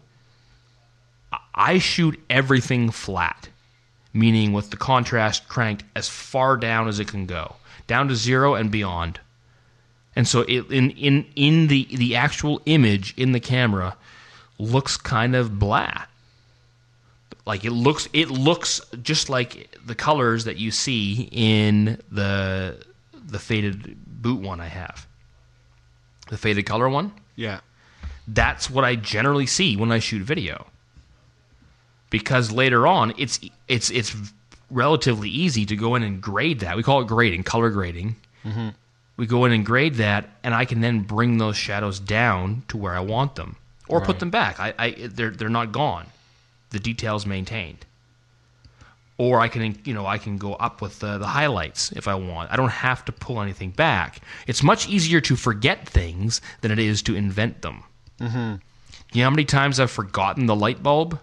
I shoot everything flat, meaning with the contrast cranked as far down as it can go, down to 0 and beyond. And so in the actual image in the camera looks kind of blah. Like it looks just like the colors that you see in the faded boot one I have. The faded color one? Yeah. That's what I generally see when I shoot video. Because later on, it's relatively easy to go in and grade that. We call it grading, color grading. Mm-hmm. We go in and grade that, and I can then bring those shadows down to where I want them, or put them back. They're not gone. The detail's maintained. Or I can go up with the highlights if I want. I don't have to pull anything back. It's much easier to forget things than it is to invent them. Mm-hmm. You know how many times I've forgotten the light bulb?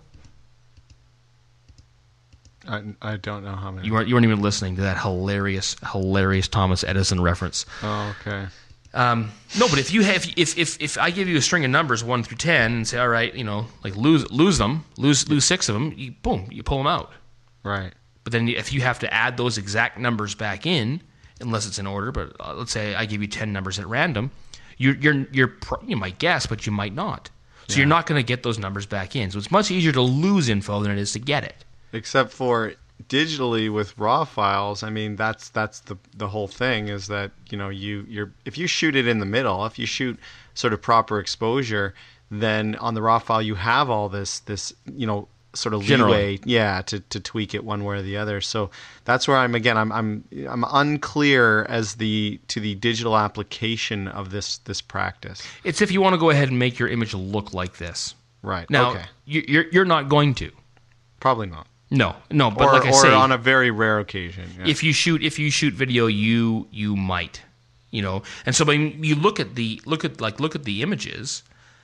I don't know how many. You weren't even listening to that hilarious Thomas Edison reference. Oh, okay. No, but if I give you a string of numbers 1 through 10 and say, all right, lose 6 of them, you pull them out. Right. But then if you have to add those exact numbers back in, unless it's in order, but let's say I give you 10 numbers at random, you might guess, but you might not. So you're not going to get those numbers back in. So it's much easier to lose info than it is to get it. Except for digitally with RAW files, I mean that's the whole thing is that you're if you shoot it in the middle, if you shoot sort of proper exposure, then on the RAW file you have all this sort of Generally. leeway, to tweak it one way or the other. So that's where I'm unclear to the digital application of this practice. It's if you want to go ahead and make your image look like this. Right. Now, okay. you're not going to. Probably not. No. But like I say, on a very rare occasion. Yeah. if you shoot video, you might, And so when you look at the images,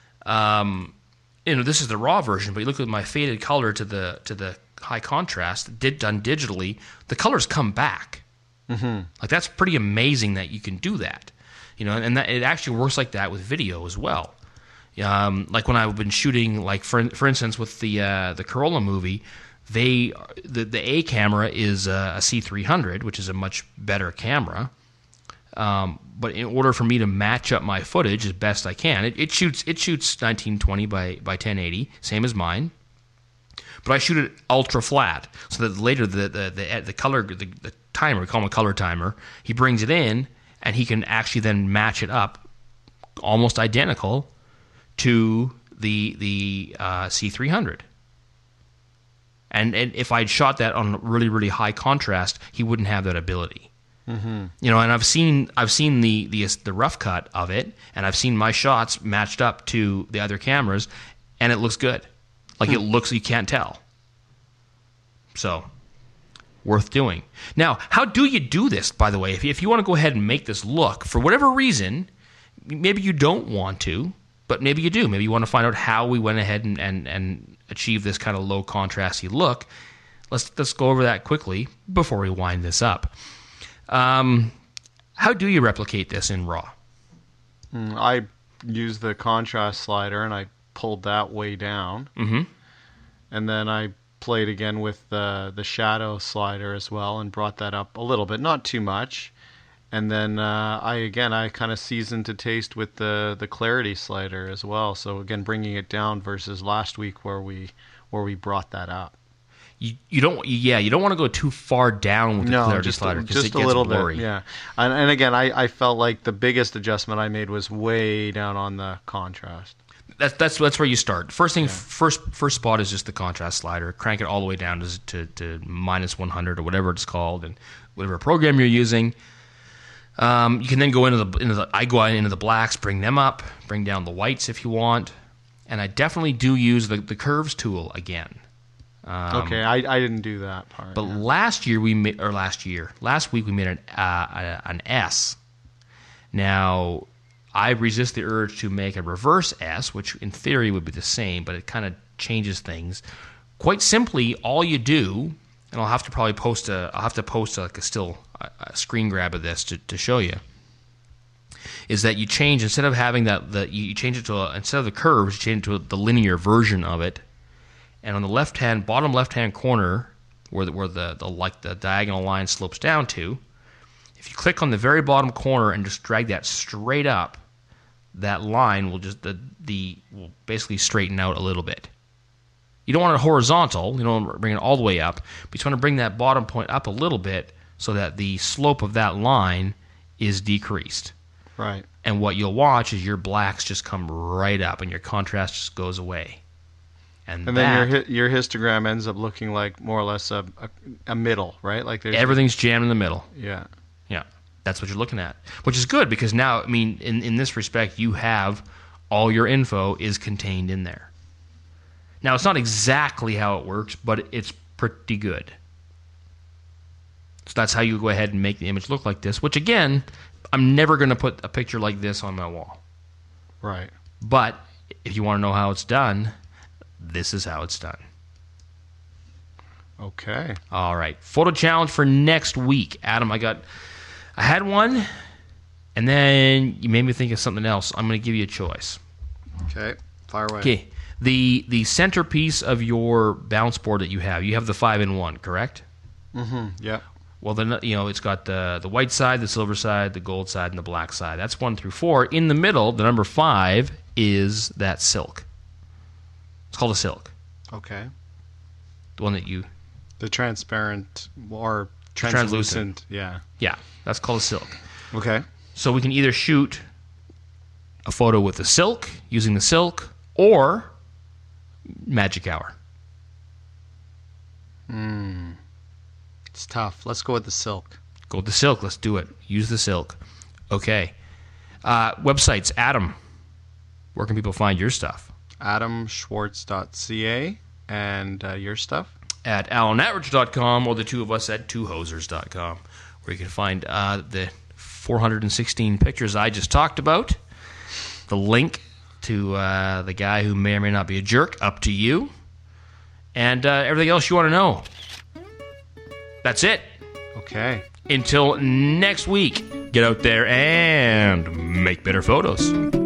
this is the raw version, but you look at my faded color to the high contrast done digitally, the colors come back. Mm-hmm. Like that's pretty amazing that you can do that, and that it actually works like that with video as well. Like when I've been shooting, like for instance, with the Corolla movie, the A camera is a C300, which is a much better camera. But in order for me to match up my footage as best I can, it shoots 1920 by 1080, same as mine. But I shoot it ultra flat, so that later the color, the timer, we call him a color timer, he brings it in, and he can actually then match it up almost identical to the C300. And if I'd shot that on really, really high contrast, he wouldn't have that ability. Mm-hmm. And I've seen the rough cut of it, and I've seen my shots matched up to the other cameras, and it looks good. Like it looks, you can't tell. So, worth doing. Now, how do you do this, by the way? If you want to go ahead and make this look, for whatever reason, maybe you don't want to, but maybe you do. Maybe you want to find out how we went ahead and achieve this kind of low contrasty look. Let's go over that quickly before we wind this up. How do you replicate this in RAW? I used the contrast slider and I pulled that way down. Mm-hmm. And then I played again with the shadow slider as well and brought that up a little bit, not too much. And then I kind of seasoned to taste with the clarity slider as well. So again, bringing it down versus last week where we brought that up. You don't want to go too far down with the clarity slider because it gets a little blurry. bit, yeah. And again, I felt like the biggest adjustment I made was way down on the contrast. That's where you start. First thing, first spot is just the contrast slider. Crank it all the way down to minus 100 or whatever it's called, and whatever program you're using. You can then go into the blacks, bring them up, bring down the whites if you want, and I definitely do use the curves tool again. Okay, I didn't do that part. But last week we made an S. Now, I resist the urge to make a reverse S, which in theory would be the same, but it kind of changes things. Quite simply, all you do, and I'll have to probably post a screen grab of this to show you, is that you change, instead of having you change it to instead of the curves, you change it to the linear version of it. And on the bottom left-hand corner, where the diagonal line slopes down to, if you click on the very bottom corner and just drag that straight up, that line will will basically straighten out a little bit. You don't want it horizontal. You don't want to bring it all the way up, but you just want to bring that bottom point up a little bit so that the slope of that line is decreased. Right. And what you'll watch is your blacks just come right up, and your contrast just goes away. And then your histogram ends up looking like more or less a middle, right? Like everything's jammed in the middle. Yeah. Yeah. That's what you're looking at, which is good because now, I mean, in this respect, you have all your info is contained in there. Now, it's not exactly how it works, but it's pretty good. So that's how you go ahead and make the image look like this, which, again, I'm never going to put a picture like this on my wall. Right. But if you want to know how it's done, this is how it's done. Okay. All right. Photo challenge for next week. Adam, I had one, and then you made me think of something else. I'm going to give you a choice. Okay. Fire away. Okay. The centerpiece of your bounce board that you have the 5-in-1, correct? Mm-hmm. Yeah. Well, then it's got the white side, the silver side, the gold side, and the black side. That's 1 through 4. In the middle, the number 5 is that silk. It's called a silk. Okay. The one that you... The transparent or translucent. Yeah. Yeah, that's called a silk. Okay. So we can either shoot a photo with the silk, using the silk, or magic hour. It's tough. Let's go with the silk. Go with the silk. Let's do it. Use the silk. Okay. Websites. Adam, where can people find your stuff? AdamSchwartz.ca. And your stuff? At AlanAtridge.com, or the two of us at twohosers.com, where you can find the 416 pictures I just talked about, the link to the guy who may or may not be a jerk, up to you, and everything else you want to know. That's it. Okay. Until next week, get out there and make better photos.